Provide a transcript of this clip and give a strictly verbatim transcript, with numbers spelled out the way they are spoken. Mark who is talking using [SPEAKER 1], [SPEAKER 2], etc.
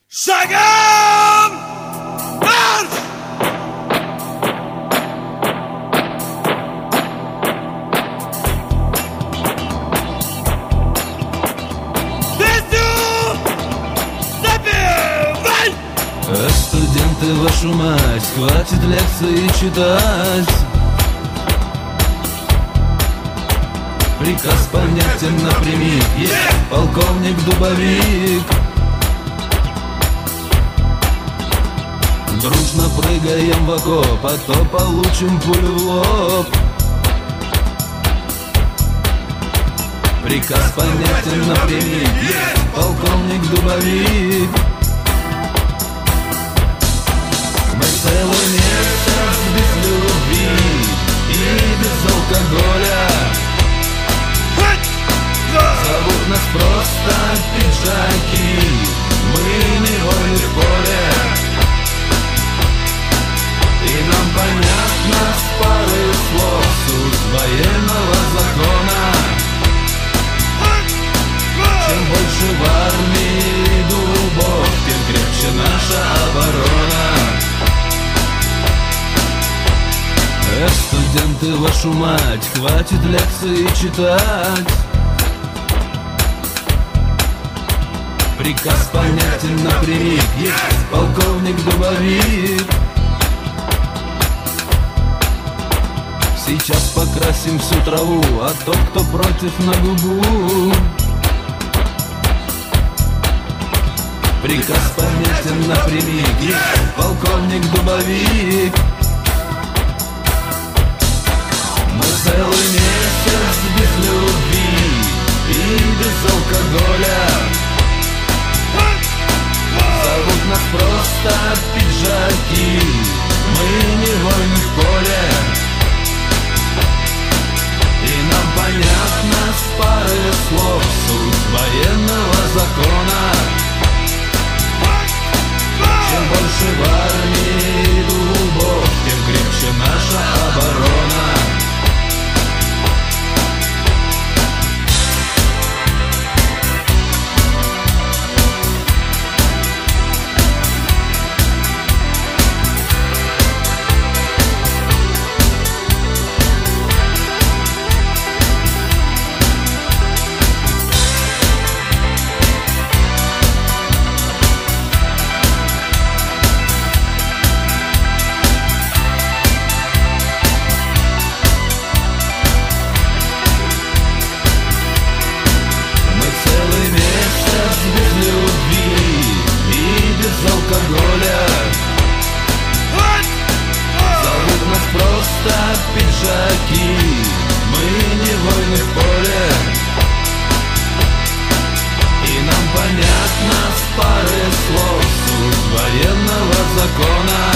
[SPEAKER 1] Шагом марш! Песню запевай!
[SPEAKER 2] А студенты, вашу мать, хватит лекции читать. Приказ понятен напрямик, есть полковник Дубовик. Дружно прыгаем в окоп, а то получим пулю в лоб. Приказ понятен напрямик, есть полковник Дубовик. Мы целый месяц без любви и без алкоголя. Зовут нас просто пиджаки, мы не воины в поле. И нам понятно с пары слов суть военного закона. Чем больше в армии дубов, тем крепче наша оборона. Эх, студенты, вашу мать, хватит лекции читать. Приказ понятен напрямик, есть полковник Дубовик. Сейчас покрасим всю траву, а тот, кто против, на губу. Приказ понятен напрямик, есть полковник Дубовик. Мы целый месяц без любви и без алкоголя. Зовут нас просто пиджаки, мы не воины в поле. И нам понятно с пары слов суть военного закона. Чем больше в армии дубов, тем крепче наша оборона. Зовут нас просто пиджаки, мы не воины в поле. И нам понятно с пары слов суть военного закона.